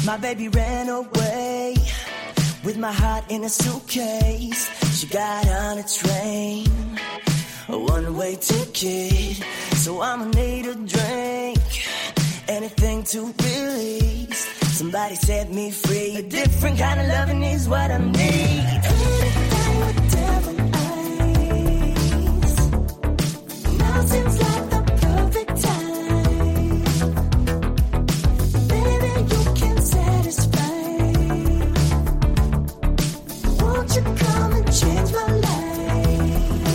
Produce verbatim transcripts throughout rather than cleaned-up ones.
My baby ran away with my heart in a suitcase. She got on a train, a one-way ticket. So I'ma need a drink, anything to release. Somebody set me free. A different kind of loving is what I need. Now seems like the perfect time. Baby, you can satisfy. Won't you come and change my life?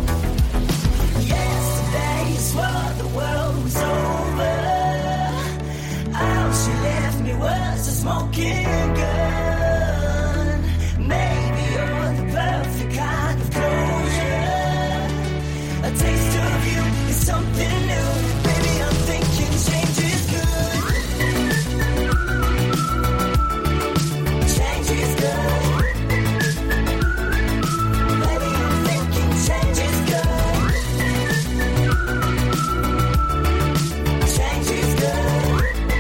Yesterday you swore the world was over. All she left me was a smoking gun. Maybe you're the perfect kind of closure. A taste of you is something new. Baby, I'm thinking change is good. Change is good. Baby, I'm thinking change is good. Change is good.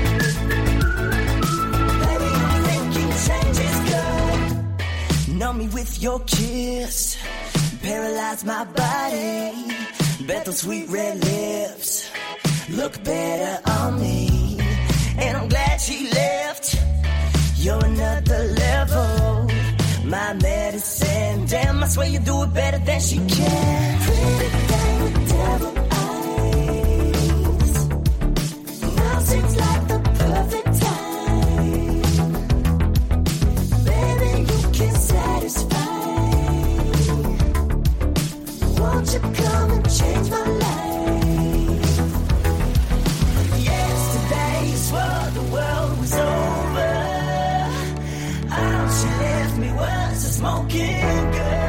Baby, I'm thinking change is good. Numb me with your kiss, paralyze my body. Bet those sweet red lips look better on me. And I'm glad she left. You're another level, my medicine. Damn, I swear you do it better than she can. Pretty thing with devil eyes. Now seems like the perfect time. Baby, you can satisfy. Won't you come and change my life? Yesterday you swore the world was over. All she left me was a smoking gun.